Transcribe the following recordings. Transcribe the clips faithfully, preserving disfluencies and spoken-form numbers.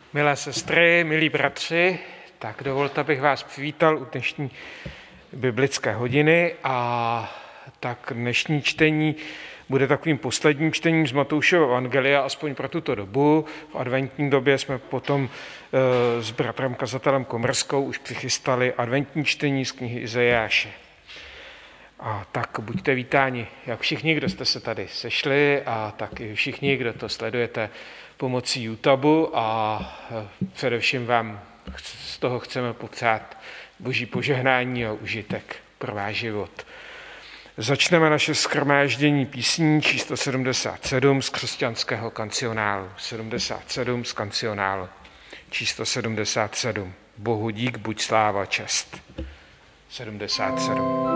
Milé sestry, milí bratři, tak dovolte, abych vás přivítal u dnešní biblické hodiny a tak dnešní čtení bude takovým posledním čtením z Matoušova evangelia, aspoň pro tuto dobu. V adventní době jsme potom e, s bratrem kazatelem Komrskou už přichystali adventní čtení z knihy Izajáše. A tak buďte vítáni, jak všichni, kdo jste se tady sešli, a tak i všichni, kdo to sledujete pomocí YouTube, a především vám z toho chceme popřát boží požehnání a užitek pro váš život. Začneme naše shromáždění písní číslo sedmdesát sedm z křesťanského kancionálu. sedmdesát sedm z kancionálu. Číslo sedmdesát sedm. Bohu dík, buď sláva, čest. sedmdesát sedm.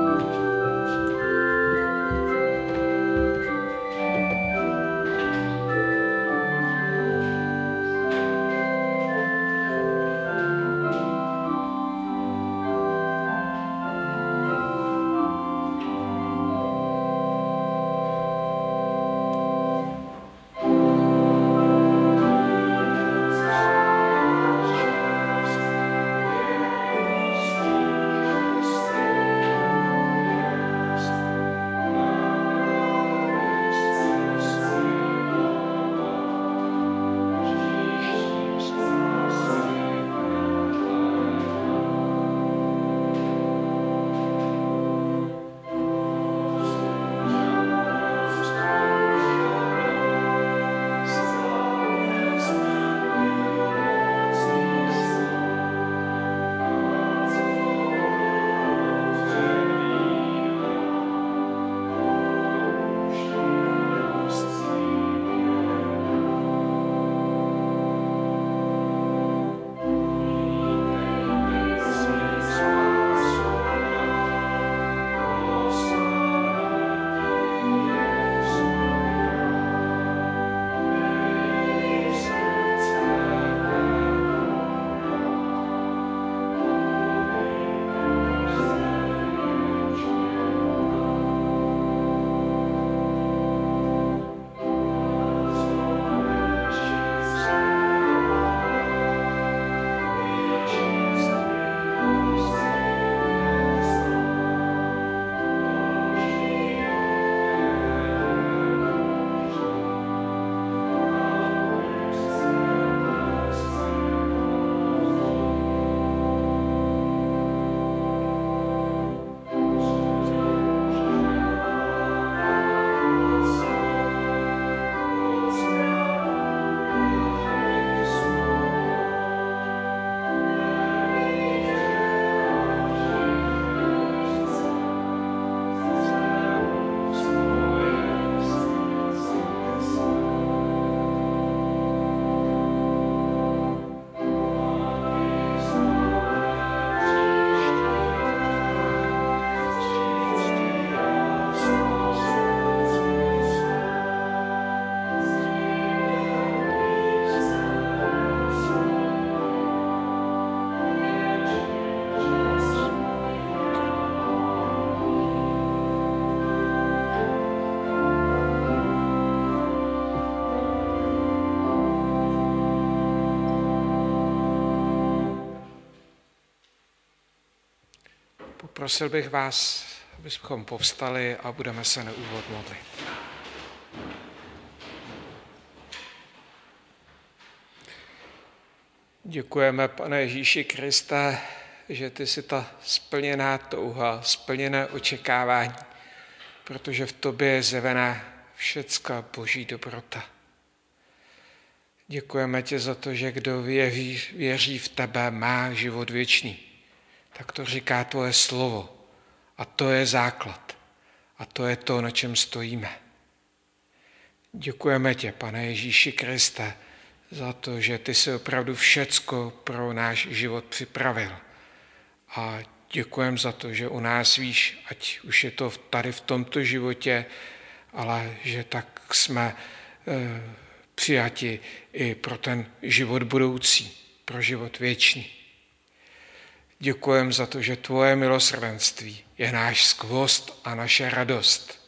Prosil bych vás, abychom povstali a budeme se na úvod modlit. Děkujeme, Pane Ježíši Kriste, že ty jsi ta splněná touha, splněné očekávání, protože v tobě je zjevená všecká boží dobrota. Děkujeme ti za to, že kdo věří, věří v tebe, má život věčný. Tak to říká tvoje slovo. A to je základ. A to je to, na čem stojíme. Děkujeme tě, Pane Ježíši Kriste, za to, že ty jsi opravdu všecko pro náš život připravil. A děkujeme za to, že u nás víš, ať už je to tady v tomto životě, ale že tak jsme e, přijati i pro ten život budoucí, pro život věčný. Děkujeme za to, že tvoje milosrdenství je náš skvost a naše radost.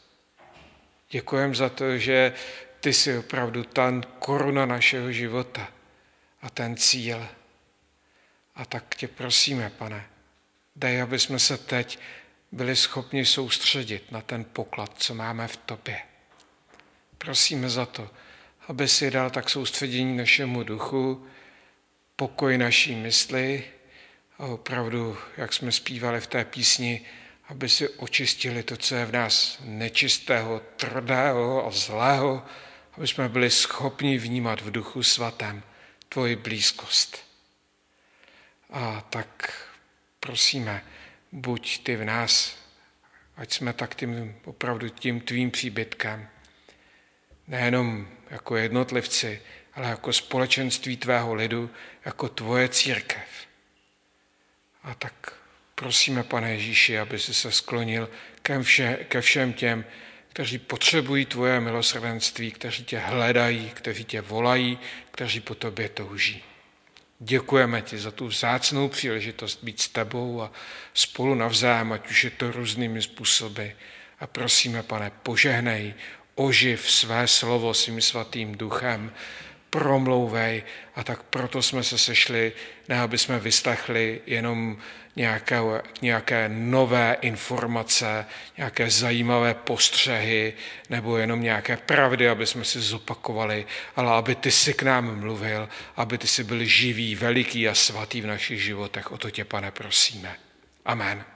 Děkujeme za to, že ty jsi opravdu ta koruna našeho života a ten cíl. A tak tě prosíme, Pane, dej, aby jsme se teď byli schopni soustředit na ten poklad, co máme v tobě. Prosíme za to, aby si dal tak soustředění našemu duchu, pokoj naší mysli a opravdu, jak jsme zpívali v té písni, aby si očistili to, co je v nás nečistého, tvrdého a zlého, aby jsme byli schopni vnímat v Duchu Svatém tvoji blízkost. A tak prosíme, buď ty v nás, ať jsme tak tím, opravdu tím tvým příbytkem, nejenom jako jednotlivci, ale jako společenství tvého lidu, jako tvoje církev. A tak prosíme, Pane Ježíši, aby si se sklonil ke, vše, ke všem těm, kteří potřebují tvoje milosrdenství, kteří tě hledají, kteří tě volají, kteří po tobě touží. Děkujeme ti za tu vzácnou příležitost být s tebou a spolu navzájem, ať už je to různými způsoby. A prosíme, Pane, požehnej, oživ své slovo svým svatým duchem, promlouvej. A tak proto jsme se sešli, ne aby jsme vyslechli jenom nějaké, nějaké nové informace, nějaké zajímavé postřehy nebo jenom nějaké pravdy, aby jsme si zopakovali, ale aby ty si k nám mluvil, aby ty si byl živý, veliký a svatý v našich životech. O to tě, Pane, prosíme. Amen.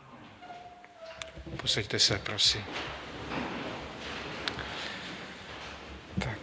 Posaďte se, prosím. Tak.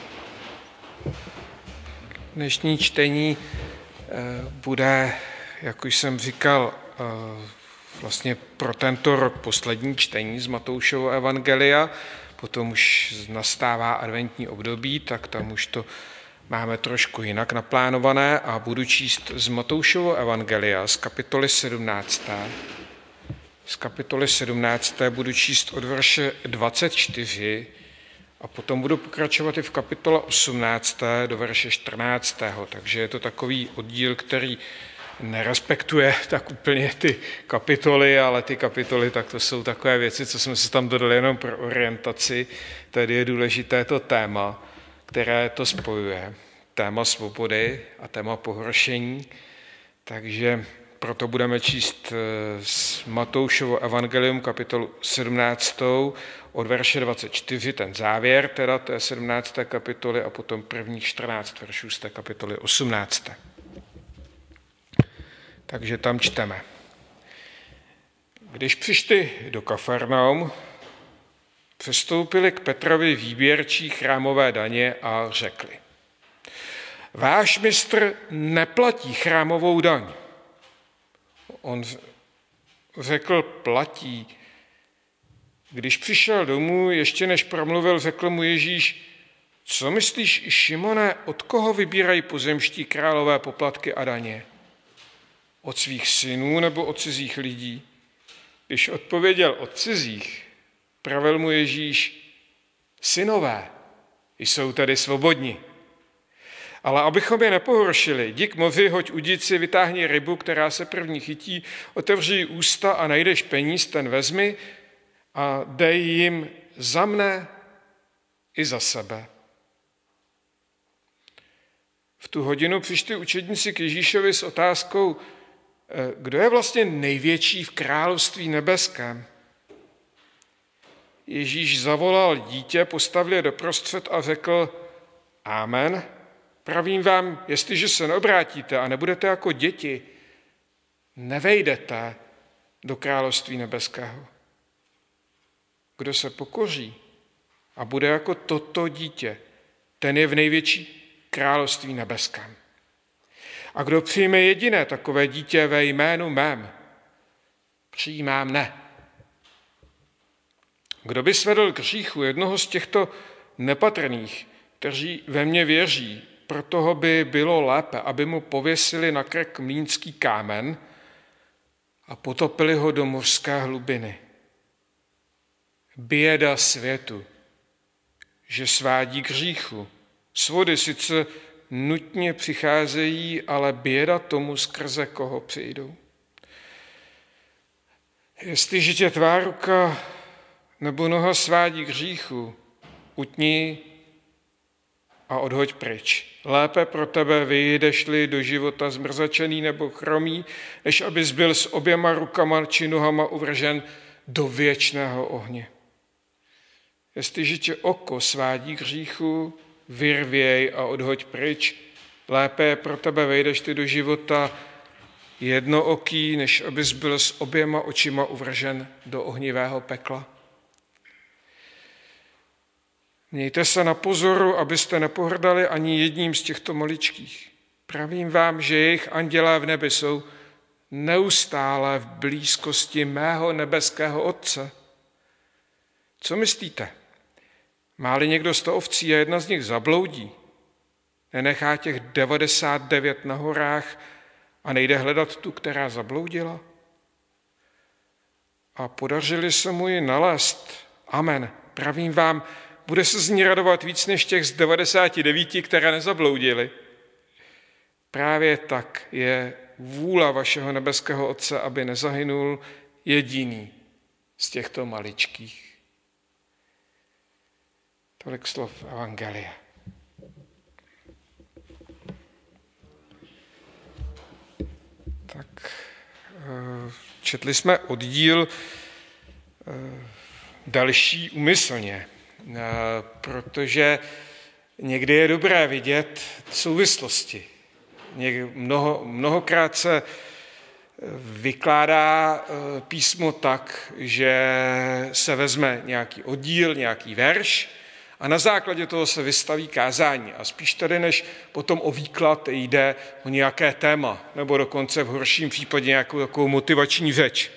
Dnešní čtení bude, jak už jsem říkal, vlastně pro tento rok poslední čtení z Matoušova evangelia, potom už nastává adventní období, tak tam už to máme trošku jinak naplánované a budu číst z Matoušova evangelia z kapitoly sedmnácté. Z kapitoly sedmnácté budu číst od verše dvacet čtyři a potom budu pokračovat i v kapitole osmnácté do verše čtrnáctého. Takže je to takový oddíl, který nerespektuje tak úplně ty kapitoly, ale ty kapitoly, tak to jsou takové věci, co jsme si tam dodali jenom pro orientaci. Tady je důležité to téma, které to spojuje. Téma svobody a téma pohoršení. Takže proto budeme číst z Matoušovo evangelium kapitolu sedmnáctou od verše dvacet čtyři, ten závěr teda té sedmnácté kapitoly a potom prvních čtrnáct veršů z té kapitoly osmnácté. Takže tam čteme. Když přišli do Kafarnaum, přestoupili k Petrovi výběrčí chrámové daně a řekli: Váš mistr neplatí chrámovou daň. On řekl: platí. Když přišel domů, ještě než promluvil, řekl mu Ježíš: Co myslíš, Šimone, od koho vybírají pozemští králové poplatky a daně? Od svých synů nebo od cizích lidí? Když odpověděl od cizích, pravil mu Ježíš: Synové jsou tedy svobodní. Ale abychom je nepohoršili, jdi k moři, hoď udici, vytáhni rybu, která se první chytí, otevři ústa a najdeš peníz, ten vezmi a dej jim za mne i za sebe. V tu hodinu přišli učedníci k Ježíšovi s otázkou: Kdo je vlastně největší v království nebeském? Ježíš zavolal dítě, postavil je doprostřed a řekl: Amen. Pravím vám, jestliže se neobrátíte a nebudete jako děti, nevejdete do království nebeského. Kdo se pokoří a bude jako toto dítě, ten je v největší království nebeském. A kdo přijme jediné takové dítě ve jménu mém, přijímá mne. Kdo by svedl k hříchu jednoho z těchto nepatrných, kteří ve mně věří, pro toho by bylo lépe, aby mu pověsili na krk mlýnský kámen a potopili ho do mořské hlubiny. Běda světu, že svádí k hříchu. Svody sice nutně přicházejí, ale běda tomu, skrze koho přijdou. Jestliže tě tvá ruka nebo noha svádí k hříchu, utni a odhoď pryč. Lépe pro tebe vyjdeš-li do života zmrzačený nebo chromý, než abys byl s oběma rukama či nohama uvržen do věčného ohně. Jestliže tě oko svádí k hříchu, vyrvěj a odhoď pryč. Lépe je pro tebe vejdeš-li do života jednooký, než abys byl s oběma očima uvržen do ohnivého pekla. Mějte se na pozoru, abyste nepohrdali ani jedním z těchto maličkých. Pravím vám, že jejich andělé v nebi jsou neustále v blízkosti mého nebeského Otce. Co myslíte? Má-li někdo sto ovcí a jedna z nich zabloudí, nenechá těch devadesát devět na horách a nejde hledat tu, která zabloudila? A podařili se mu ji nalézt. Amen. Pravím vám, bude se z ní radovat víc než těch z devadesáti devíti, které nezabloudily. Právě tak je vůle vašeho nebeského Otce, aby nezahynul jediný z těchto maličkých. Tolik slov evangelia. Tak četli jsme oddíl další úmyslně, protože někdy je dobré vidět souvislosti. Mnoho, mnohokrát se vykládá písmo tak, že se vezme nějaký oddíl, nějaký verš a na základě toho se vystaví kázání. A spíš tady, než potom o výklad, jde o nějaké téma, nebo dokonce v horším případě nějakou takovou motivační řeč.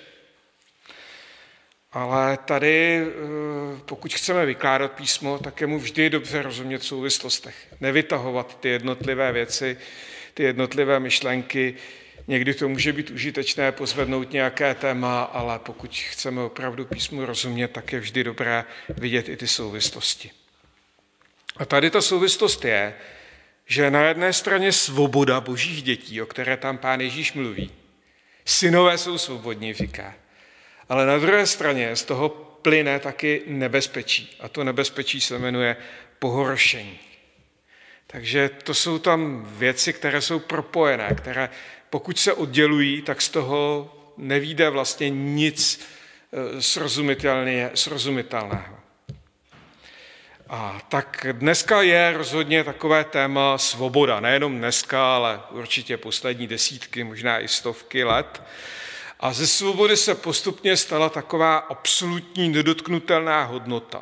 Ale tady, pokud chceme vykládat písmo, tak je mu vždy dobře rozumět v souvislostech. Nevytahovat ty jednotlivé věci, ty jednotlivé myšlenky. Někdy to může být užitečné pozvednout nějaké téma, ale pokud chceme opravdu písmu rozumět, tak je vždy dobré vidět i ty souvislosti. A tady ta souvislost je, že na jedné straně svoboda božích dětí, o které tam Pán Ježíš mluví. Synové jsou svobodní, říká. Ale na druhé straně z toho plyne taky nebezpečí. A to nebezpečí se jmenuje pohoršení. Takže to jsou tam věci, které jsou propojené, které pokud se oddělují, tak z toho nevyjde vlastně nic srozumitelného. A tak dneska je rozhodně takové téma svoboda. Nejenom dneska, ale určitě poslední desítky, možná i stovky let. A ze svobody se postupně stala taková absolutní nedotknutelná hodnota.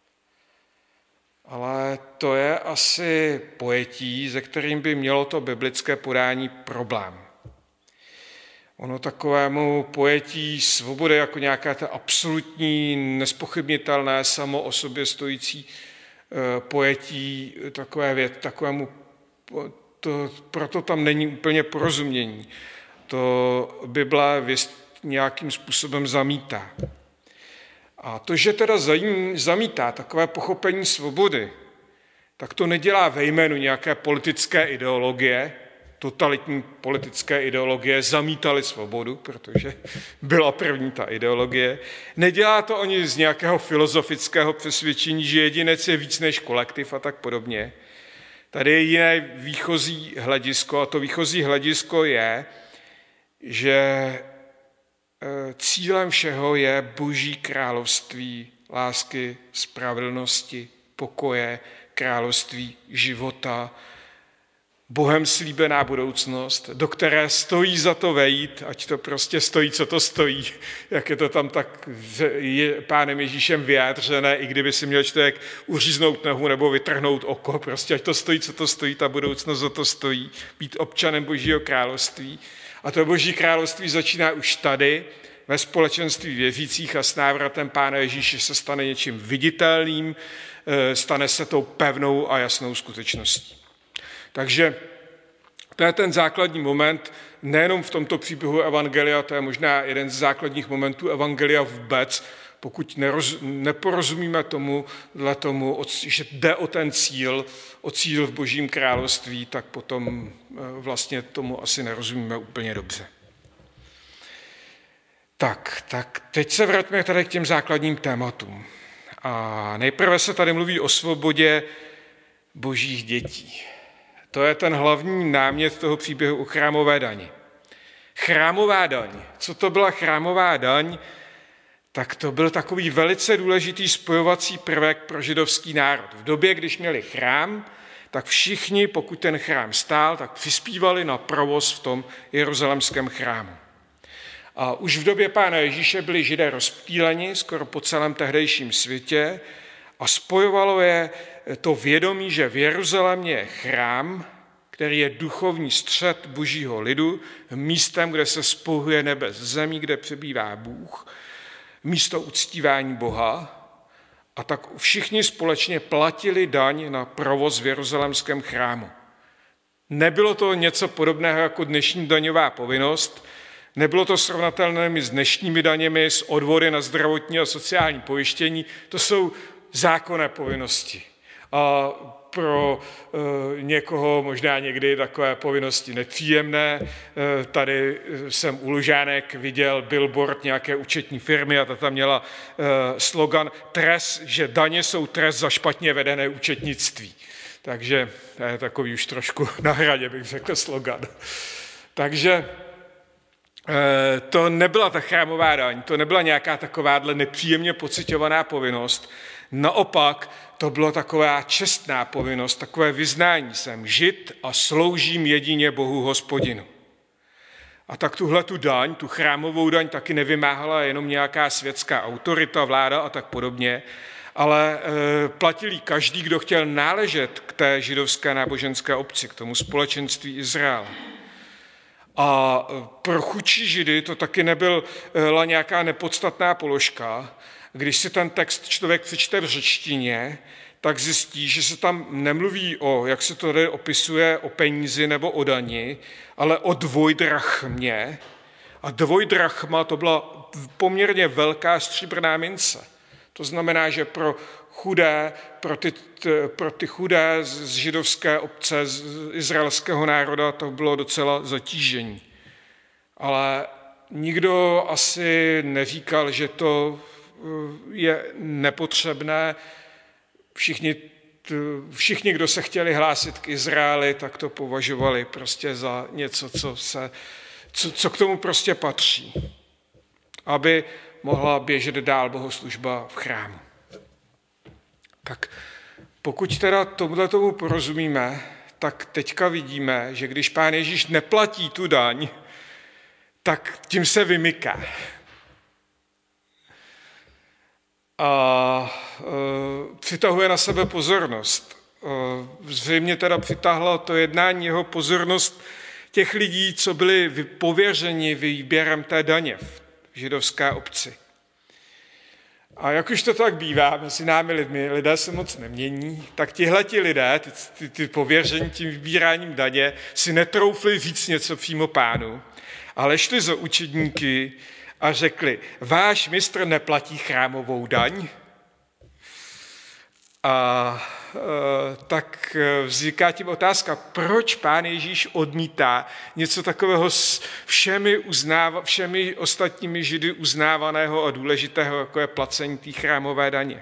Ale to je asi pojetí, se kterým by mělo to biblické podání problém. Ono takovému pojetí svobody jako nějaké to absolutní, nespochybnitelné, samo o sobě stojící pojetí, takové věc, takovému, to, proto tam není úplně porozumění. To Bible nějakým způsobem zamítá. A to, že teda zamítá takové pochopení svobody, tak to nedělá ve jménu nějaké politické ideologie, totalitní politické ideologie zamítaly svobodu, protože byla první ta ideologie. Nedělá to ani z nějakého filozofického přesvědčení, že jedinec je víc než kolektiv a tak podobně. Tady je jiné výchozí hledisko a to výchozí hledisko je, že cílem všeho je Boží království lásky, spravedlnosti, pokoje, království života, Bohem slíbená budoucnost, do které stojí za to vejít, ať to prostě stojí, co to stojí, jak je to tam tak je Pánem Ježíšem vyjádřené, i kdyby si měl člověk uříznout nohu nebo vytrhnout oko, prostě ať to stojí, co to stojí, ta budoucnost za to stojí, být občanem Božího království. A to Boží království začíná už tady, ve společenství věřících a s návratem Pána Ježíše se stane něčím viditelným, stane se tou pevnou a jasnou skutečností. Takže to je ten základní moment, nejenom v tomto příběhu evangelia, to je možná jeden z základních momentů evangelia vůbec, pokud neroz, neporozumíme tomu, tomu, že jde o ten cíl, o cíl v Božím království, tak potom vlastně tomu asi nerozumíme úplně dobře. Tak, tak teď se vraťme tady k těm základním tématům. A nejprve se tady mluví o svobodě božích dětí. To je ten hlavní námět toho příběhu o chrámové dani. Chrámová daň. Co to byla chrámová daň? Tak to byl takový velice důležitý spojovací prvek pro židovský národ. V době, když měli chrám, tak všichni, pokud ten chrám stál, tak přispívali na provoz v tom jeruzalémském chrámu. A už v době Pána Ježíše byli Židé rozptýleni skoro po celém tehdejším světě a spojovalo je to vědomí, že v Jeruzalémě je chrám, který je duchovní střed božího lidu, místem, kde se spojuje nebe s zemí, kde přebývá Bůh, místo uctívání Boha. A tak všichni společně platili daň na provoz v jeruzalémském chrámu. Nebylo to něco podobného jako dnešní daňová povinnost, nebylo to srovnatelné s dnešními daněmi, s odvody na zdravotní a sociální pojištění, to jsou zákonné povinnosti. A pro e, někoho možná někdy takové povinnosti nepříjemné. E, tady jsem u Lužánek viděl billboard nějaké účetní firmy a ta tam měla e, slogan trest, že daně jsou trest za špatně vedené účetnictví. Takže to je takový už trošku na hraně, bych řekl, slogan. Takže e, to nebyla ta chrámová daň, to nebyla nějaká takováhle nepříjemně pociťovaná povinnost. Naopak, to byla taková čestná povinnost, takové vyznání, jsem Žid a sloužím jedině Bohu Hospodinu. A tak tuhle tu daň, tu chrámovou daň taky nevymáhala jenom nějaká světská autorita, vláda a tak podobně, ale e, platil každý, kdo chtěl náležet k té židovské náboženské obci, k tomu společenství Izraele. A pro chudší Židy to taky nebyla nějaká nepodstatná položka. Když si ten text člověk přečte v řečtině, tak zjistí, že se tam nemluví o, jak se to tady opisuje, o penízi nebo o dani, ale o dvojdrachmě. A dvojdrachma to byla poměrně velká stříbrná mince. To znamená, že pro chudé, pro ty, pro ty chudé z židovské obce, z izraelského národa, to bylo docela zatížení. Ale nikdo asi neříkal, že to je nepotřebné. Všichni, všichni, kdo se chtěli hlásit k Izraeli, tak to považovali prostě za něco, co, se, co, co k tomu prostě patří, aby mohla běžet dál bohoslužba v chrámu. Tak pokud teda tomuhle tomu porozumíme, tak teďka vidíme, že když Pán Ježíš neplatí tu daň, tak tím se vymyká. A e, přitahuje na sebe pozornost. E, zřejmě teda přitáhlo to jednání jeho pozornost těch lidí, co byli pověřeni výběrem té daně v židovské obci. A jak už to tak bývá mezi námi lidmi, lidé se moc nemění, tak tihleti lidé, ty, ty, ty pověření tím vybíráním daně, si netroufli říct něco přímo Pánu, ale šli za učedníky a řekli, váš mistr neplatí chrámovou daň. A e, tak vzniká tím otázka, proč Pán Ježíš odmítá něco takového s všemi, uznáva, všemi ostatními Židy uznávaného a důležitého, jako je placení té chrámové daně.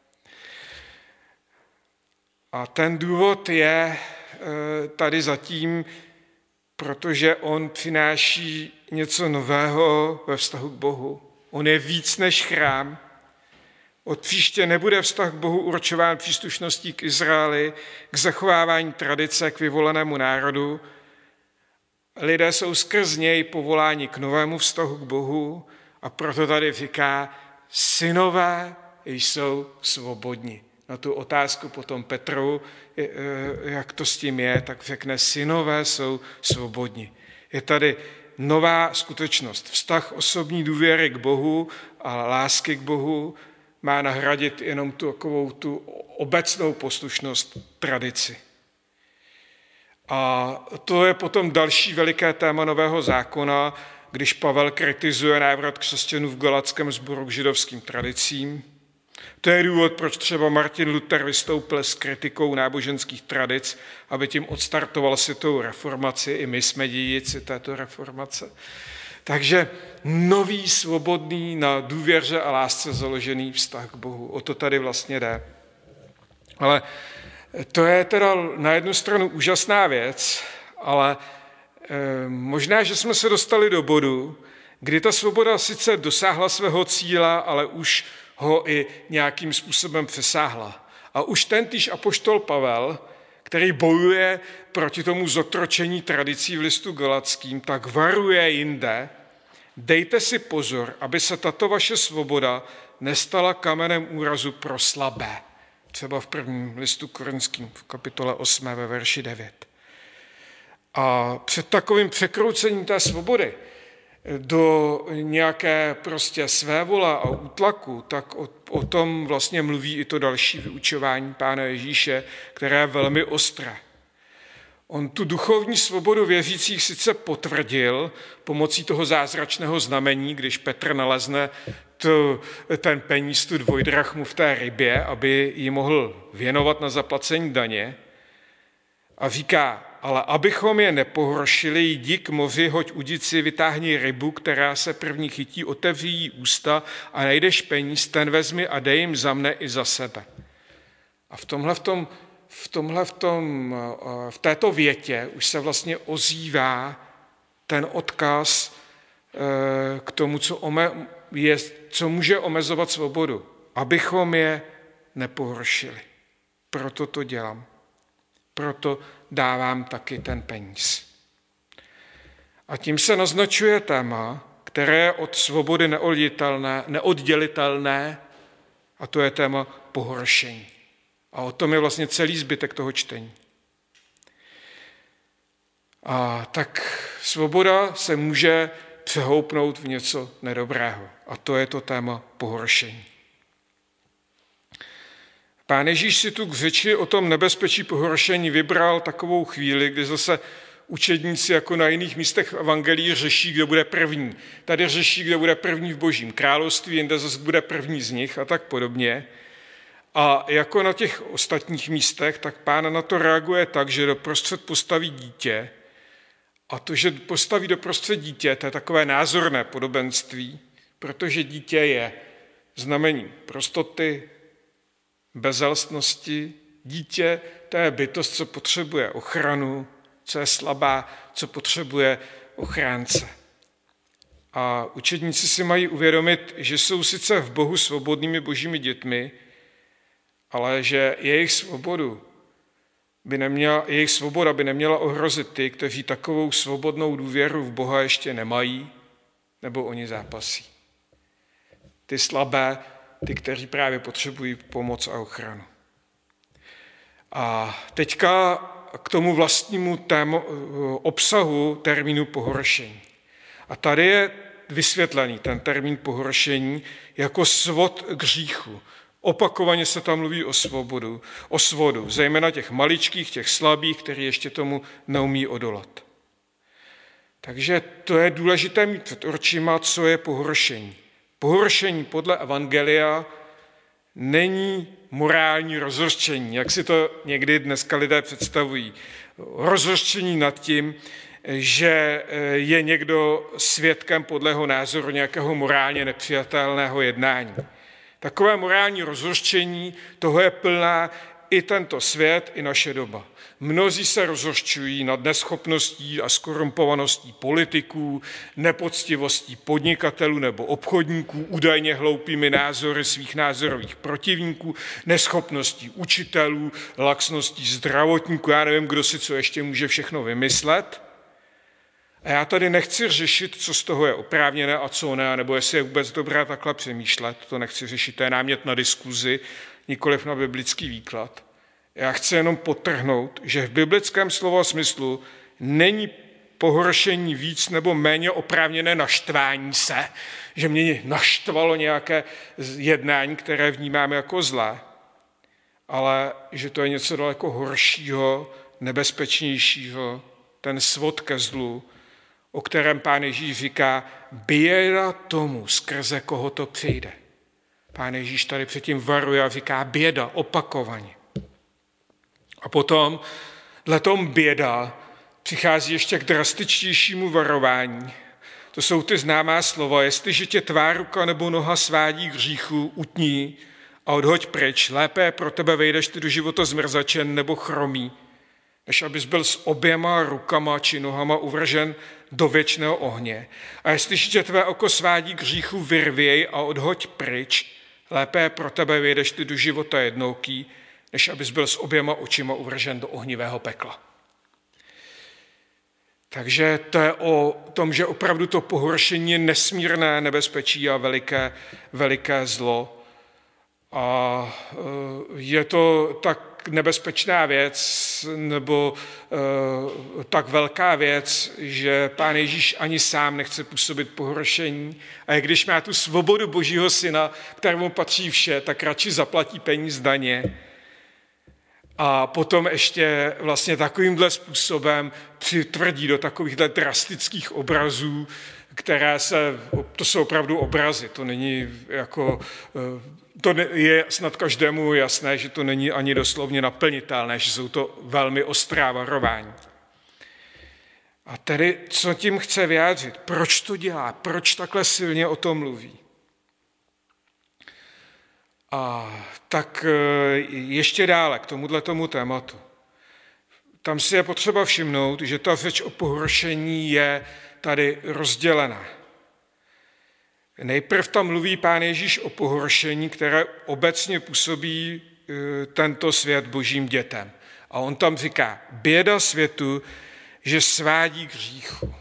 A ten důvod je e, tady zatím, protože on přináší něco nového ve vztahu k Bohu. On je víc než chrám. Od příště nebude vztah k Bohu určován příslušností k Izraeli, k zachovávání tradice, k vyvolenému národu. Lidé jsou skrz něj povoláni k novému vztahu k Bohu a proto tady říká, synové jsou svobodní. Na tu otázku potom Petru, jak to s tím je, tak řekne, synové jsou svobodní. Je tady nová skutečnost. Vztah osobní důvěry k Bohu a lásky k Bohu má nahradit jenom tu, takovou, tu obecnou poslušnost tradici. A to je potom další veliké téma Nového zákona, když Pavel kritizuje návrat křesťanů v Galatském sboru k židovským tradicím. To je důvod, proč třeba Martin Luther vystoupil s kritikou náboženských tradic, aby tím odstartoval světovou reformaci. I my jsme dědici této reformace. Takže nový, svobodný, na důvěře a lásce založený vztah k Bohu. O to tady vlastně jde. Ale To je teda na jednu stranu úžasná věc, ale e, možná, že jsme se dostali do bodu, kdy ta svoboda sice dosáhla svého cíle, ale už ho i nějakým způsobem přesáhla. A už tentýž apoštol Pavel, který bojuje proti tomu zotročení tradicí v listu Galackým, tak varuje jinde: dejte si pozor, aby se tato vaše svoboda nestala kamenem úrazu pro slabé. Třeba v prvním listu Korinským v kapitole osm ve verši devět. A před takovým překroucením té svobody do nějaké prostě svévole a útlaku, tak o, o tom vlastně mluví i to další vyučování Pána Ježíše, které je velmi ostré. On tu duchovní svobodu věřících sice potvrdil pomocí toho zázračného znamení, když Petr nalezne tu, ten peníz, tu dvojdrachmu v té rybě, aby ji mohl věnovat na zaplacení daně. A říká: ale abychom je nepohoršili, jdi k moři, hoď udici, vytáhni rybu, která se první chytí, otevří jí ústa a najdeš peníz, ten vezmi a dej jim za mne i za sebe. A v tomhle v tom V, tomhle, v, tom, v této větě už se vlastně ozývá ten odkaz k tomu, co, ome, je, co může omezovat svobodu, abychom je nepohoršili. Proto to dělám. Proto dávám taky ten peníz. A tím se naznačuje téma, které je od svobody neoddělitelné, neoddělitelné, a to je téma pohoršení. A o tom je vlastně celý zbytek toho čtení. A tak svoboda se může přehoupnout v něco nedobrého. A to je to téma pohoršení. Pán Ježíš si tu k řeči o tom nebezpečí pohoršení vybral takovou chvíli, kdy zase učedníci jako na jiných místech v evangelii řeší, kdo bude první. Tady řeší, kdo bude první v Božím království, jinde zase bude první z nich a tak podobně. A jako na těch ostatních místech, tak Pán na to reaguje tak, že doprostřed postaví dítě. A to, že postaví doprostřed dítě, to je takové názorné podobenství, protože dítě je znamením prostoty, bezelstnosti. Dítě, to je bytost, co potřebuje ochranu, co je slabá, co potřebuje ochránce. A učedníci si mají uvědomit, že jsou sice v Bohu svobodnými božími dětmi, ale že jejich svobodu by neměla, jejich svoboda by neměla ohrozit ty, kteří takovou svobodnou důvěru v Boha ještě nemají, nebo oni zápasí. Ty slabé, ty, kteří právě potřebují pomoc a ochranu. A teďka k tomu vlastnímu tému, obsahu termínu pohoršení. A tady je vysvětlený ten termín pohoršení jako svod k hříchu. Opakovaně se tam mluví o svobodu, o svodu, zejména těch maličkých, těch slabých, kteří ještě tomu neumí odolat. Takže to je důležité mít před očima, co je pohoršení. Pohoršení podle evangelia není morální rozhořčení, jak si to někdy dneska lidé představují. Rozhořčení nad tím, že je někdo svědkem podle jeho názoru nějakého morálně nepřijatelného jednání. Takové morální rozhořčení, toho je plná i tento svět, i naše doba. Mnozí se rozhořčují nad neschopností a skorumpovaností politiků, nepoctivostí podnikatelů nebo obchodníků, údajně hloupými názory svých názorových protivníků, neschopností učitelů, laxností zdravotníků, já nevím, kdo si co ještě může všechno vymyslet. A já tady nechci řešit, co z toho je oprávněné a co ne, nebo jestli je vůbec dobré takhle přemýšlet, to nechci řešit, to je námět na diskuzi, nikoliv na biblický výklad. Já chci jenom podtrhnout, že v biblickém slova smyslu není pohoršení víc nebo méně oprávněné naštvání se, že mě naštvalo nějaké jednání, které vnímáme jako zlé, ale že to je něco daleko horšího, nebezpečnějšího, ten svod ke zlu, o kterém Pán Ježíš říká, běda tomu, skrze koho to přijde. Pán Ježíš tady předtím varuje a říká běda opakovaně. A potom, dle tom běda, přichází ještě k drastičtějšímu varování. To jsou ty známá slova, jestliže tě tvá ruka nebo noha svádí k hříchu, utní a odhoď pryč, lépe pro tebe vejdeš ty do života zmrzačen nebo chromý, než abys byl s oběma rukama či nohama uvržen do věčného ohně. A jestliže tě tvé oko svádí k hříchu, vyrvi jej a odhoď pryč, lépe pro tebe vejdeš ty do života jednouký, než abys byl s oběma očima uvržen do ohnivého pekla. Takže to je o tom, že opravdu to pohoršení je nesmírné nebezpečí a veliké, veliké zlo. A je to tak nebezpečná věc, nebo e, tak velká věc, že Pán Ježíš ani sám nechce působit pohoršení. A když má tu svobodu Božího syna, kterému patří vše, tak radši zaplatí peníz daně. A potom ještě vlastně takovýmhle způsobem přitvrdí do takovýchhle drastických obrazů, které se, to jsou opravdu obrazy, to není jako, to je snad každému jasné, že to není ani doslovně naplnitelné, že jsou to velmi ostrá varování. A tedy, co tím chce vyjádřit? Proč to dělá? Proč takhle silně o tom mluví? A tak ještě dále k tomuhle tomu tématu. Tam si je potřeba všimnout, že ta řeč o pohoršení je tady rozdělená. Nejprv tam mluví Pán Ježíš o pohoršení, které obecně působí tento svět božím dětem. A on tam říká, běda světu, že svádí k hříchu.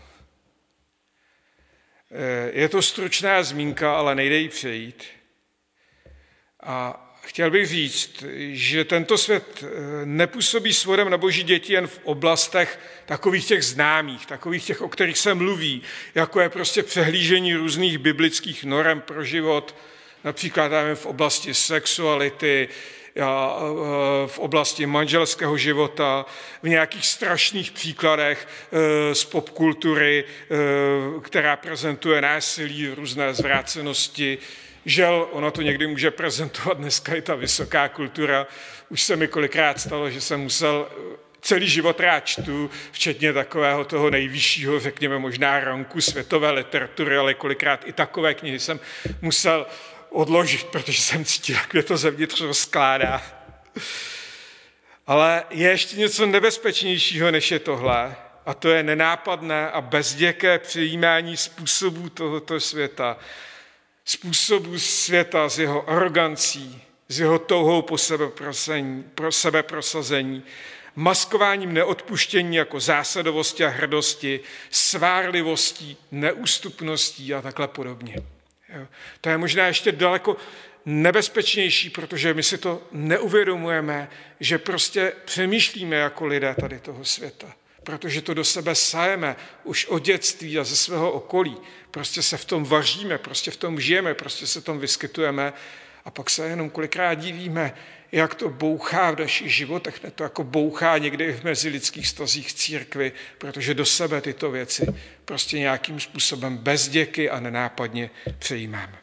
Je to stručná zmínka, ale nejde jí přejít. A chtěl bych říct, že tento svět nepůsobí svodem na boží děti jen v oblastech takových těch známých, takových těch, o kterých se mluví, jako je prostě přehlížení různých biblických norem pro život, například v oblasti sexuality, v oblasti manželského života, v nějakých strašných příkladech z popkultury, která prezentuje násilí, různé zvrácenosti. Žel, ono to někdy může prezentovat dneska i ta vysoká kultura. Už se mi kolikrát stalo, že jsem musel celý život rád čtu, včetně takového toho nejvyššího, řekněme možná ranku světové literatury, ale kolikrát i takové knihy jsem musel odložit, protože jsem cítil, jak mě to zevnitř rozkládá. Ale je ještě něco nebezpečnějšího, než je tohle, a to je nenápadné a bezděké přijímání způsobů tohoto světa, způsobu světa s jeho arogancí, s jeho touhou po sebeprosazení, pro sebeprosazení, maskováním neodpuštění jako zásadovosti a hrdosti, svárlivostí, neústupností a takhle podobně. Jo. To je možná ještě daleko nebezpečnější, protože my si to neuvědomujeme, že prostě přemýšlíme jako lidé tady toho světa. Protože to do sebe sajeme už od dětství a ze svého okolí. Prostě se v tom vaříme, prostě v tom žijeme, prostě se v tom vyskytujeme a pak se jenom kolikrát divíme, jak to bouchá v našich životech, ne to jako bouchá někdy i v mezilidských vztazích církvi, protože do sebe tyto věci prostě nějakým způsobem bezděky a nenápadně přejímáme.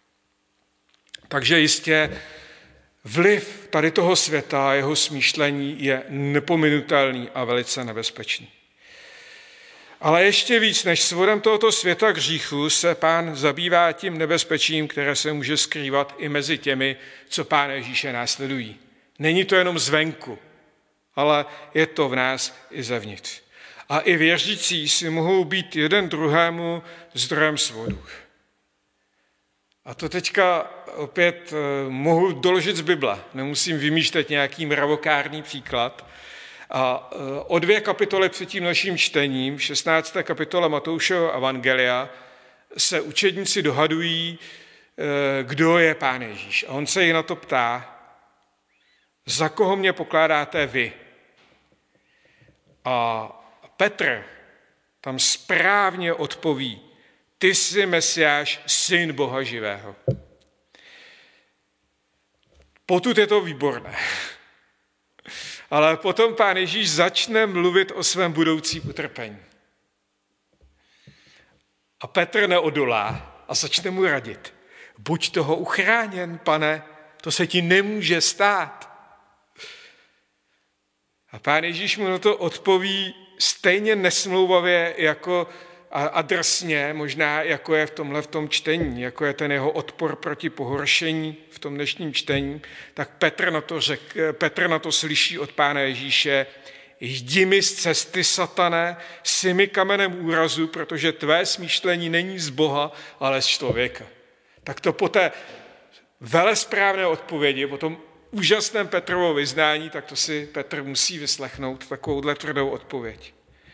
Takže jistě vliv tady toho světa a jeho smýšlení je nepominutelný a velice nebezpečný. Ale ještě víc než svodem tohoto světa k hříchu se Pán zabývá tím nebezpečím, které se může skrývat i mezi těmi, co Pána Ježíše následují. Není to jenom zvenku, ale je to v nás i zevnitř. A i věřící si mohou být jeden druhému zdrojem svodu. A to teďka opět mohu doložit z Bible. Nemusím vymýšlet nějaký mravokárný příklad. A o dvě kapitoly před tím naším čtením, v šestnácté kapitole Matoušova evangelia, se učedníci dohadují, kdo je Pán Ježíš. A on se jich na to ptá, za koho mě pokládáte vy? A Petr tam správně odpoví, ty jsi Mesiáš, syn Boha živého. Potud je to výborné. Ale potom Pán Ježíš začne mluvit o svém budoucím utrpení. A Petr neodolá a začne mu radit. Buď toho uchráněn, pane, to se ti nemůže stát. A Pán Ježíš mu na to odpoví stejně nesmlouvavě, jako a drsně, možná jako je v tomhle v tom čtení, jako je ten jeho odpor proti pohoršení v tom dnešním čtení, tak Petr na to, řek, Petr na to slyší od Pána Ježíše: jdi mi z cesty, satane, jsi mi kamenem úrazu, protože tvé smýšlení není z Boha, ale z člověka. Tak to po té velesprávné odpovědi, po tom úžasném Petrovo vyznání, tak to si Petr musí vyslechnout, takovouhle tvrdou odpověď.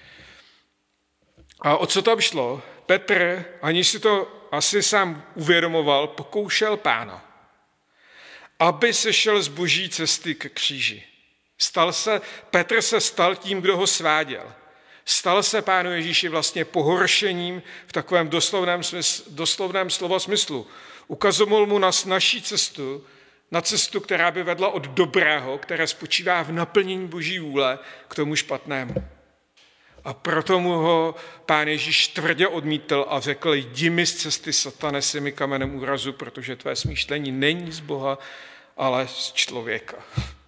A o co tam šlo? Petr, aniž si to asi sám uvědomoval, pokoušel Pána, aby se šel z boží cesty k kříži. Stal se, Petr se stal tím, kdo ho sváděl. Stal se Pánu Ježíši vlastně pohoršením v takovém doslovném, smysl, doslovném slova smyslu. Ukazoval mu na naší cestu, na cestu, která by vedla od dobrého, které spočívá v naplnění boží vůle, k tomu špatnému. A proto mu ho Pán Ježíš tvrdě odmítl a řekl: jdi mi z cesty, satane, jsi mi kamenem úrazu, protože tvé smýšlení není z Boha, ale z člověka.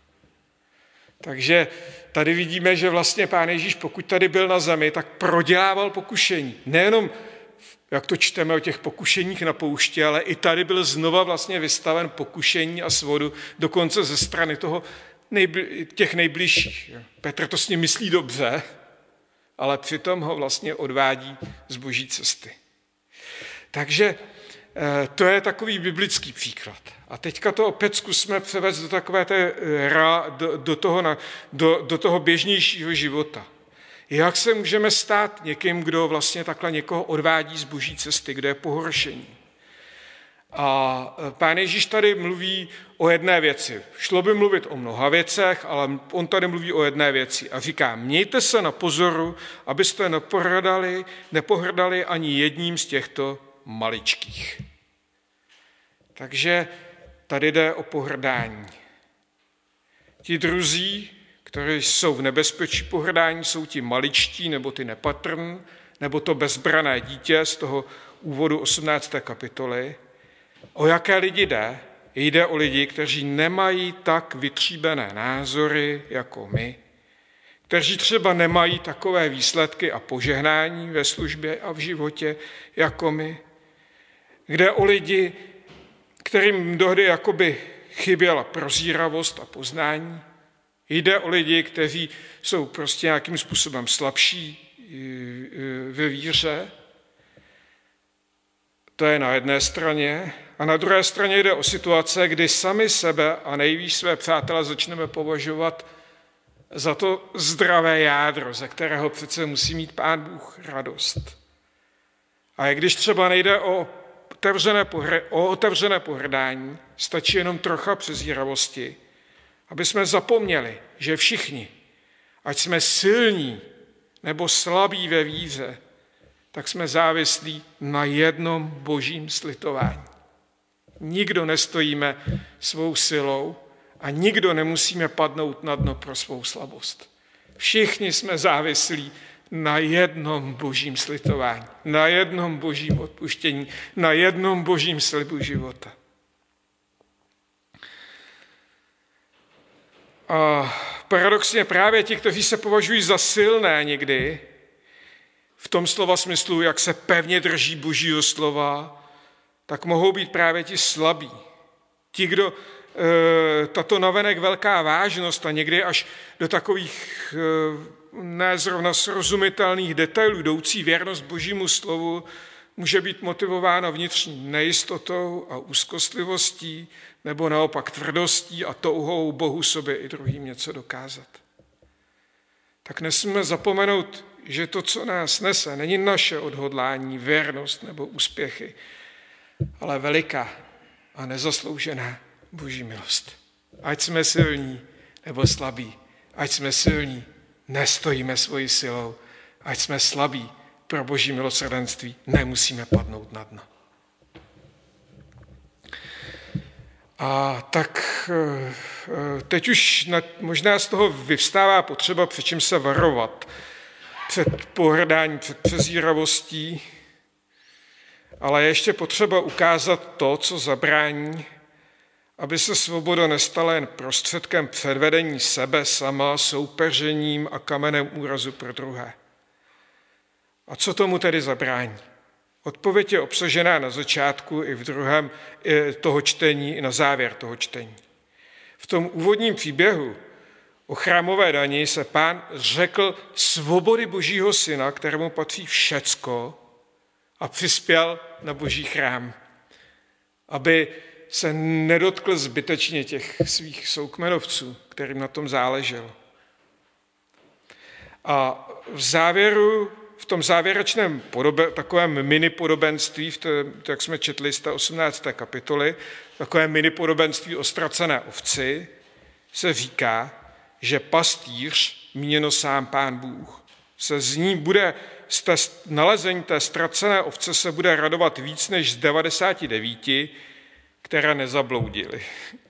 Takže tady vidíme, že vlastně Pán Ježíš, pokud tady byl na zemi, tak prodělával pokušení. Nejenom, jak to čteme o těch pokušeních na poušti, ale i tady byl znova vlastně vystaven pokušení a svodu, dokonce ze strany toho nejbli, těch nejbližších. Petr to s ním myslí dobře, ale přitom ho vlastně odvádí z boží cesty. Takže to je takový biblický příklad. A teďka to opět zkusme převést do takové té, do, do, toho, do, do toho běžnějšího života. Jak se můžeme stát někým, kdo vlastně takhle někoho odvádí z boží cesty, kde je pohoršení? A Pán Ježíš tady mluví o jedné věci. Šlo by mluvit o mnoha věcech, ale on tady mluví o jedné věci a říká: mějte se na pozoru, abyste nepohrdali, nepohrdali ani jedním z těchto maličkých. Takže tady jde o pohrdání. Ti druzí, kteří jsou v nebezpečí pohrdání, jsou ti maličtí, nebo ty nepatrní, nebo to bezbrané dítě z toho úvodu osmnácté kapitoly. O jaké lidi jde? Jde o lidi, kteří nemají tak vytříbené názory jako my, kteří třeba nemají takové výsledky a požehnání ve službě a v životě jako my. Jde o lidi, kterým mnohdy jakoby chyběla prozíravost a poznání. Jde o lidi, kteří jsou prostě nějakým způsobem slabší ve víře. To je na jedné straně. A na druhé straně jde o situace, kdy sami sebe a nejvíc své přátele začneme považovat za to zdravé jádro, ze kterého přece musí mít Pán Bůh radost. A i když třeba nejde o otevřené, pohr- o otevřené pohrdání, stačí jenom trocha přezíravosti, aby jsme zapomněli, že všichni, ať jsme silní nebo slabí ve víře, tak jsme závislí na jednom božím slitování. Nikdo nestojíme svou silou a nikdo nemusíme padnout na dno pro svou slabost. Všichni jsme závislí na jednom božím slitování, na jednom božím odpuštění, na jednom božím slibu života. A paradoxně právě ti, kteří se považují za silné někdy, v tom slova smyslu, jak se pevně drží božího slova, tak mohou být právě ti slabí. Ti, kdo e, tato navenek velká vážnost a někdy až do takových e, ne zrovna srozumitelných detailů jdoucí věrnost božímu slovu může být motivována vnitřní nejistotou a úzkostlivostí nebo naopak tvrdostí a touhou Bohu sobě i druhým něco dokázat. Tak nesmíme zapomenout, že to, co nás nese, není naše odhodlání, věrnost nebo úspěchy, ale veliká a nezasloužená boží milost. Ať jsme silní nebo slabí, ať jsme silní, nestojíme svojí silou, ať jsme slabí, pro boží milosrdenství nemusíme padnout na dno. A tak teď už možná z toho vyvstává potřeba, před čím se varovat. Před pohrdáním, před přezíravostí, ale je ještě potřeba ukázat to, co zabrání, aby se svoboda nestala jen prostředkem předvedení sebe sama, soupeřením a kamenem úrazu pro druhé. A co tomu tedy zabrání? Odpověď je obsažená na začátku i v druhém toho čtení, i na závěr toho čtení. V tom úvodním příběhu o chrámové dani se Pán řekl svobody Božího syna, kterému patří všecko, a přispěl na Boží chrám, aby se nedotkl zbytečně těch svých soukmenovců, kterým na tom záleželo. A v závěru, v tom závěrečném podobe, takovém mini podobenství, v té, jak jsme četli z té osmnácté kapitoly, takové mini podobenství o ztracené ovci, se říká, že pastýř, míněno sám Pán Bůh, se z ní bude, z té nalezení té ztracené ovce se bude radovat víc než z devadesáti devíti, které nezabloudily.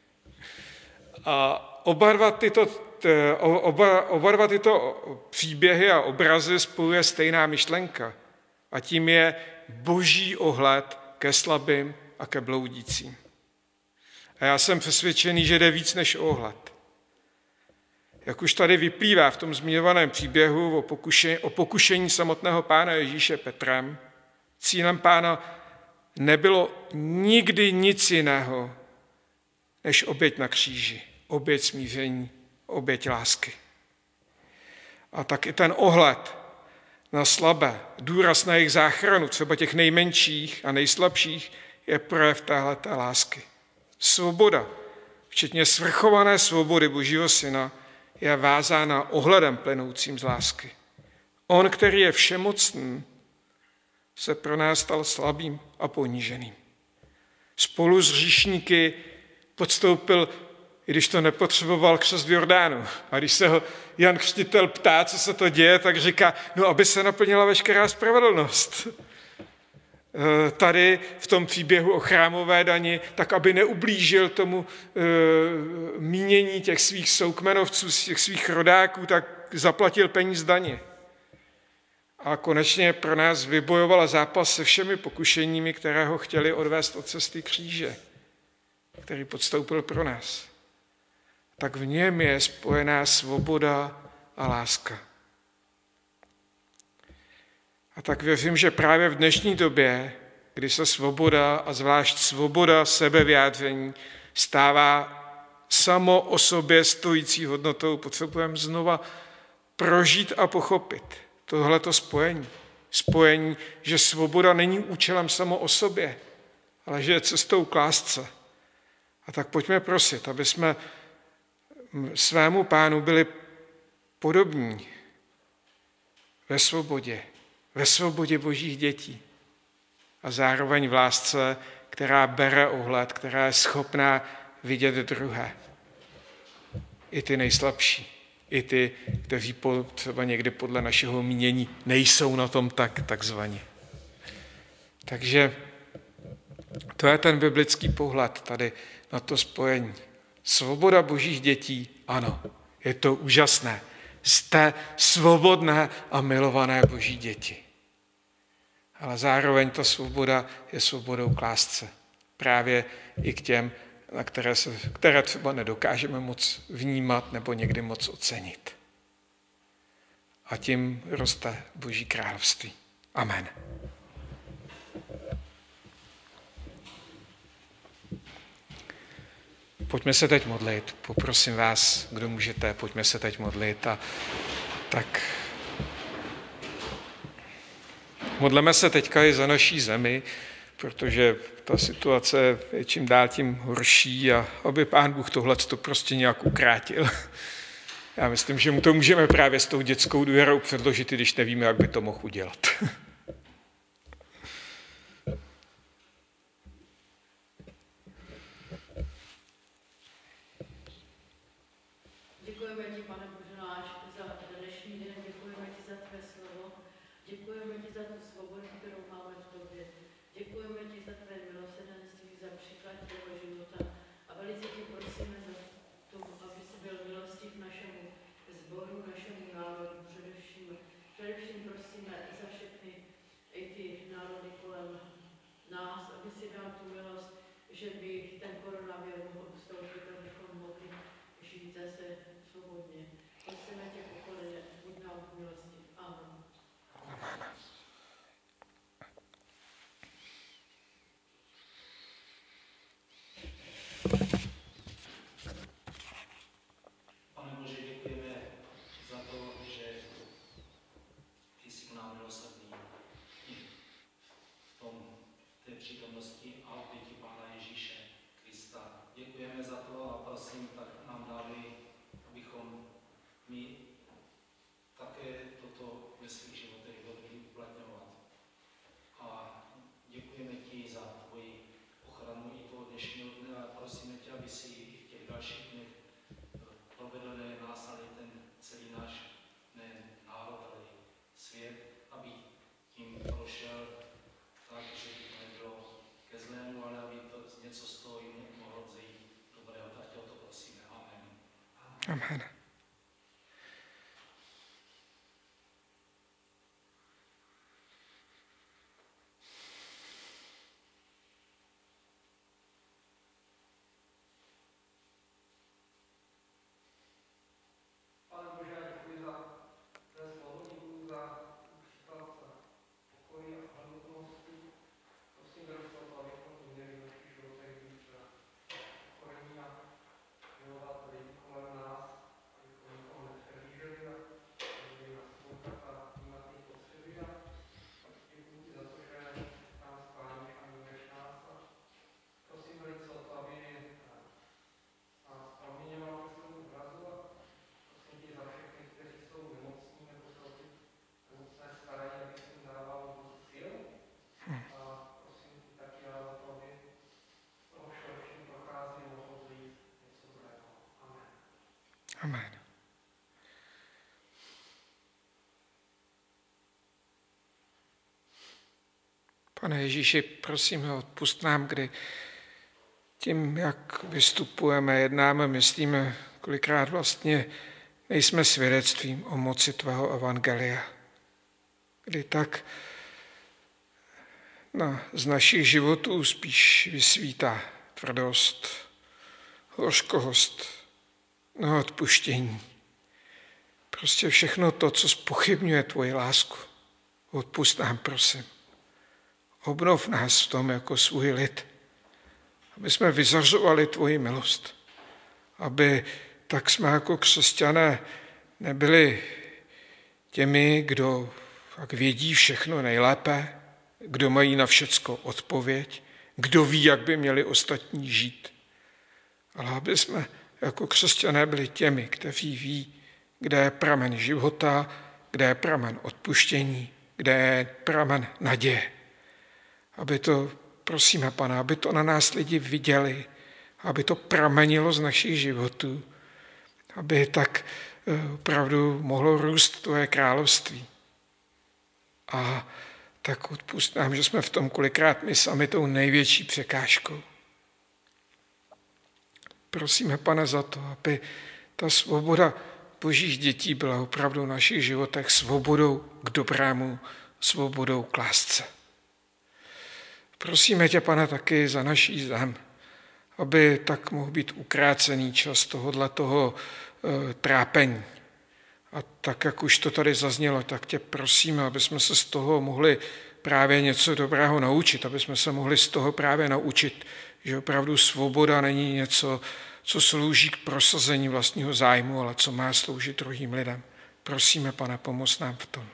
A oba dva tyto, oba, oba dva tyto příběhy a obrazy spojuje stejná myšlenka. A tím je boží ohled ke slabým a ke bloudícím. A já jsem přesvědčený, že jde víc než o ohled. Jak už tady vyplývá v tom zmiňovaném příběhu o pokušení, o pokušení samotného Pána Ježíše Petrem, cílem Pána nebylo nikdy nic jiného, než oběť na kříži, oběť smíření, oběť lásky. A tak i ten ohled na slabé, důraz na jejich záchranu, třeba těch nejmenších a nejslabších, je projev téhleté lásky. Svoboda, včetně svrchované svobody Božího syna, je vázána ohledem plynoucím z lásky. On, který je všemocný, se pro nás stal slabým a poníženým. Spolu s hříšníky podstoupil, i když to nepotřeboval, křest v Jordánu. A když se ho Jan Křtitel ptá, co se to děje, tak říká, no aby se naplnila veškerá spravedlnost. Tady v tom příběhu o chrámové dani, tak aby neublížil tomu e, mínění těch svých soukmenovců, těch svých rodáků, tak zaplatil peníz daně. A konečně pro nás vybojovala zápas se všemi pokušeními, které ho chtěli odvést od cesty kříže, který podstoupil pro nás. Tak v něm je spojená svoboda a láska. A tak věřím, že právě v dnešní době, kdy se svoboda a zvlášť svoboda sebevyjádření stává samo o sobě stojící hodnotou, potřebujeme znova prožít a pochopit tohleto spojení. Spojení, že svoboda není účelem samo o sobě, ale že je cestou k lásce. A tak pojďme prosit, aby jsme svému Pánu byli podobní ve svobodě, ve svobodě Božích dětí a zároveň v lásce, která bere ohled, která je schopná vidět druhé. I ty nejslabší, i ty, kteří třeba někdy podle našeho mínění nejsou na tom tak takzvaně. Takže to je ten biblický pohled tady na to spojení. Svoboda Božích dětí, ano, je to úžasné. Jste svobodné a milované Boží děti. Ale zároveň ta svoboda je svobodou k lásce. Právě i k těm, na které, se, které třeba nedokážeme moc vnímat nebo někdy moc ocenit. A tím roste Boží království. Amen. Pojďme se teď modlit. Poprosím vás, kdo můžete, pojďme se teď modlit. A tak modleme se teďka i za naší zemi, protože ta situace je čím dál tím horší a aby Pán Bůh tohleto prostě nějak ukrátil. Já myslím, že mu to můžeme právě s tou dětskou důvěrou předložit, i když nevíme, jak by to mohl udělat. Děkujeme ti, Pane Bože náš, za dnešní den, děkujeme ti za tvé slovo, děkujeme ti za tu svobodu, kterou máme v tobě. Děkujeme ti za tvé milosrdenství, za příklad tvého života a velice ti prosíme za to, aby jsi byl milostiv našemu sboru, našemu národu především. Především prosíme za všechny i ty národy kolem nás, aby si dal tu milost, že by ten koronavir mohl ustoupit, abychom mohli žít zase svobodně. Prosíme tě pokoleně, buď nám milostiv. Amen. milostivnosti a oběti Pána Ježíše Krista. Děkujeme za to a prosím, tak nám dávej, abychom my také toto ve svých životech hodli uplatňovat. A děkujeme ti za tvoji ochranu i toho dnešního dne a prosíme tě, aby si i v těch dalších dnech provedl nejen nás, ale ten celý náš nejen národ, ale i svět, aby tím prošel tak, že by to nebylo ke zlému, ale aby to něco z toho jim mohlo vzejít dobrého. Tak tě o to prosíme. Amen. Amen. Amen. Pane Ježíši, prosíme, odpusť nám, kdy tím, jak vystupujeme, jednáme, myslíme, kolikrát vlastně nejsme svědectvím o moci tvého evangelia. Kdy tak no, z našich životů spíš vysvítá tvrdost, hořkost, no, odpuštění. Prostě všechno to, co zpochybňuje tvoji lásku. Odpusť nám, prosím. Obnov nás v tom jako svůj lid, aby jsme vyzařovali tvoji milost. Aby tak jsme jako křesťané nebyli těmi, kdo tak vědí všechno nejlépe, kdo mají na všecko odpověď, kdo ví, jak by měli ostatní žít. Ale aby jsme jako křesťané byli těmi, kteří ví, kde je pramen života, kde je pramen odpuštění, kde je pramen naděje. Aby to, prosíme Pana, aby to na nás lidi viděli, aby to pramenilo z našich životů, aby tak opravdu mohlo růst tvoje království. A tak odpusť nám, že jsme v tom kolikrát my sami tou největší překážkou. Prosíme, Pane, za to, aby ta svoboda božích dětí byla opravdu v našich životech svobodou k dobrému, svobodou k lásce. Prosíme tě, Pane, taky za naší zem, aby tak mohl být ukrácený čas tohoto e, trápení. A tak, jak už to tady zaznělo, tak tě prosíme, aby jsme se z toho mohli právě něco dobrého naučit, aby jsme se mohli z toho právě naučit, že opravdu svoboda není něco, co slouží k prosazení vlastního zájmu, ale co má sloužit druhým lidem. Prosíme, Pane, pomoz nám v tom.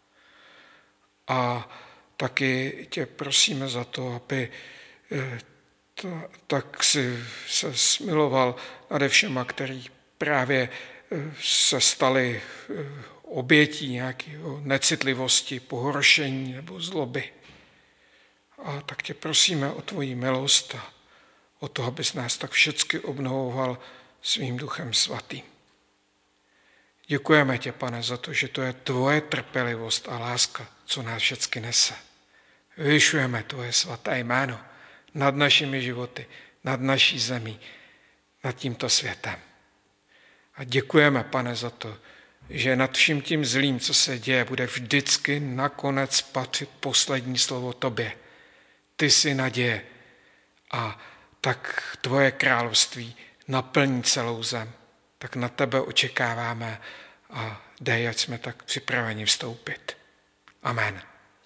A taky tě prosíme za to, aby to, tak si se smiloval nade všema, který právě se stali obětí nějakého necitlivosti, pohoršení nebo zloby. A tak tě prosíme o tvoji milost a o to, abys nás tak všecky obnovoval svým Duchem Svatým. Děkujeme tě, Pane, za to, že to je tvoje trpělivost a láska, co nás všecky nese. Vyvyšujeme tvoje svaté jméno nad našimi životy, nad naší zemí, nad tímto světem. A děkujeme, Pane, za to, že nad vším tím zlým, co se děje, bude vždycky nakonec patřit poslední slovo tobě. Ty jsi naděje a tak tvoje království naplní celou zem. Tak na tebe očekáváme a dej, ať jsme tak připraveni vstoupit. Amen.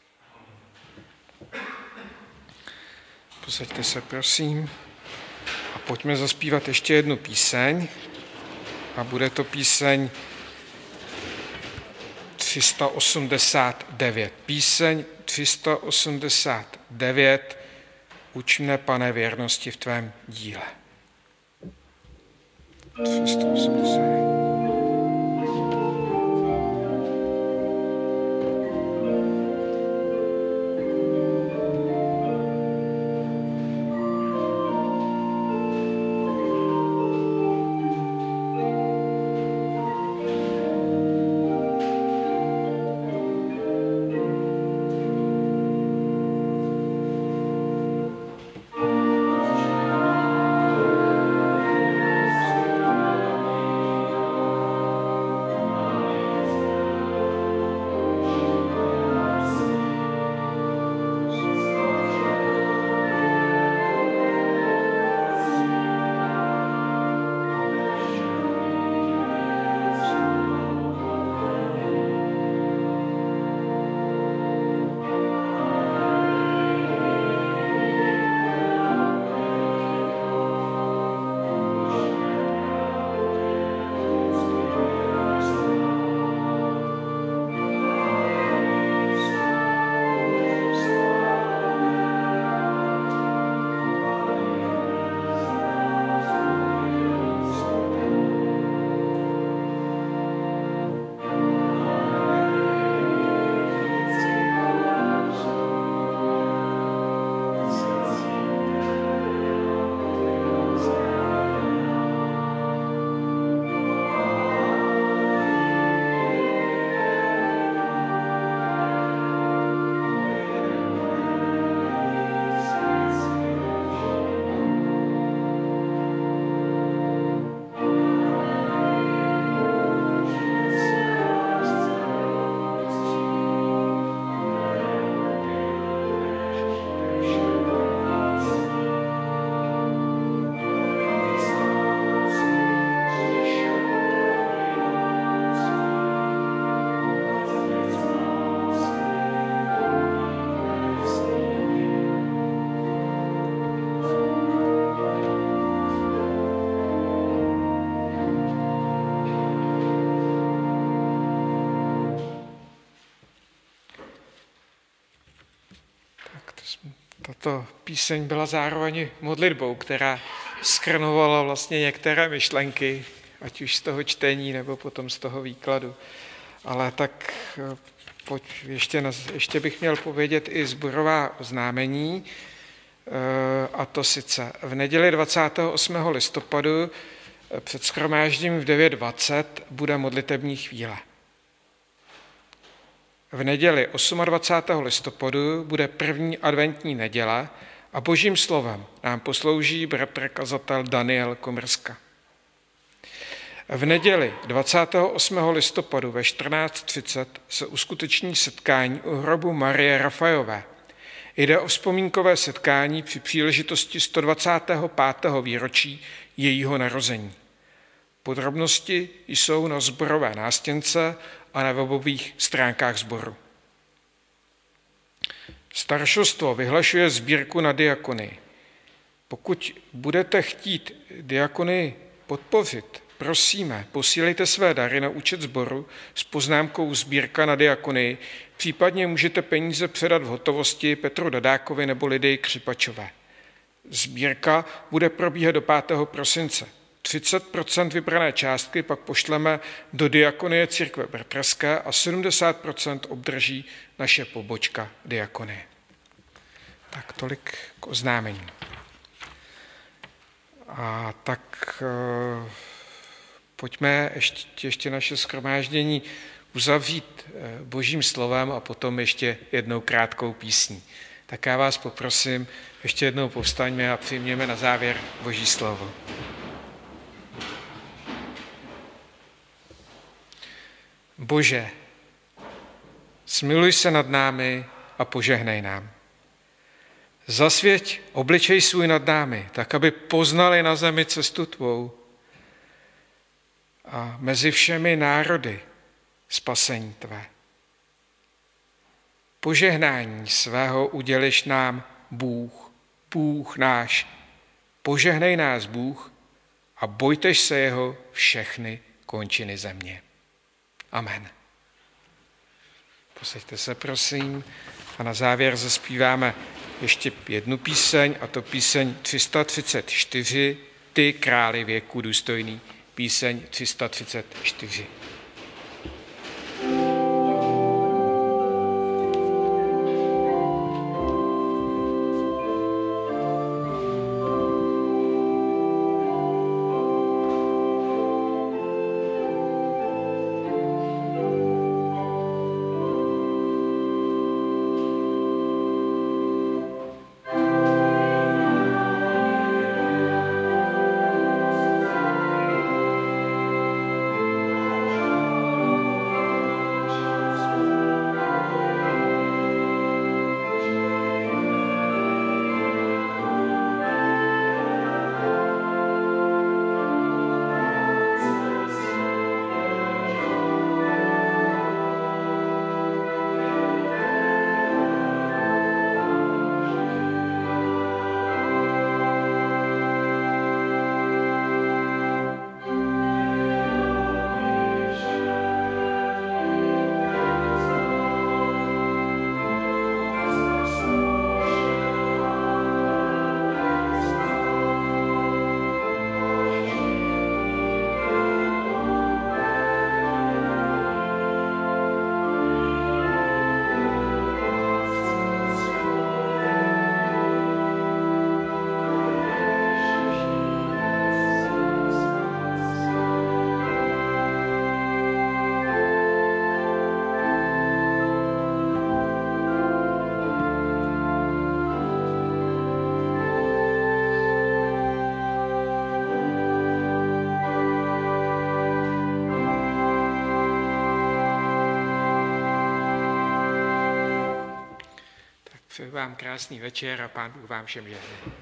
Posaďte se, prosím, a pojďme zaspívat ještě jednu píseň. A bude to píseň tři sta osmdesát devět. Píseň tři sta osmdesát devět Uč mne, Pane, věrnosti v tvém díle. tři osmdesát. Tato píseň byla zároveň modlitbou, která skrnovala vlastně některé myšlenky, ať už z toho čtení, nebo potom z toho výkladu. Ale tak pojď, ještě, ještě bych měl povědět i sborová oznámení, a to sice v neděli dvacátého osmého listopadu před shromážděním v devět dvacet bude modlitební chvíle. V neděli dvacátého osmého listopadu bude první adventní neděle a božím slovem nám poslouží bratr kazatel Daniel Komrska. V neděli dvacátého osmého listopadu ve čtrnáct třicet se uskuteční setkání u hrobu Marie Rafajové. Jde o vzpomínkové setkání při příležitosti sto dvacátého pátého výročí jejího narození. Podrobnosti jsou na sborové nástěnce a na webových stránkách sboru. Staršostvo vyhlašuje sbírku na diakonii. Pokud budete chtít diakonii podpořit, prosíme, posílejte své dary na účet sboru s poznámkou sbírka na diakonii, případně můžete peníze předat v hotovosti Petru Dadákovi nebo Lidii Křipačové. Sbírka bude probíhat do pátého prosince. třicet procent vybrané částky pak pošleme do diakonie církve bratrské a sedmdesát procent obdrží naše pobočka diakonie. Tak tolik k oznámení. A tak e, pojďme ještě, ještě naše shromáždění uzavřít božím slovem a potom ještě jednou krátkou písní. Tak já vás poprosím, ještě jednou povstaňme a přijměme na závěr boží slovo. Bože, smiluj se nad námi a požehnej nám. Zasvěť obličej svůj nad námi, tak aby poznali na zemi cestu tvou a mezi všemi národy spasení tvé. Požehnání svého uděliš nám Bůh, Bůh náš. Požehnej nás Bůh a bojtež se jeho všechny končiny země. Amen. Posaďte se, prosím, a na závěr zaspíváme ještě jednu píseň, a to píseň tři sta třicet čtyři, Ty králi věku důstojný, píseň tři sta třicet čtyři. Přeji vám krásný večer a Pán Bůh vám všem žehnej.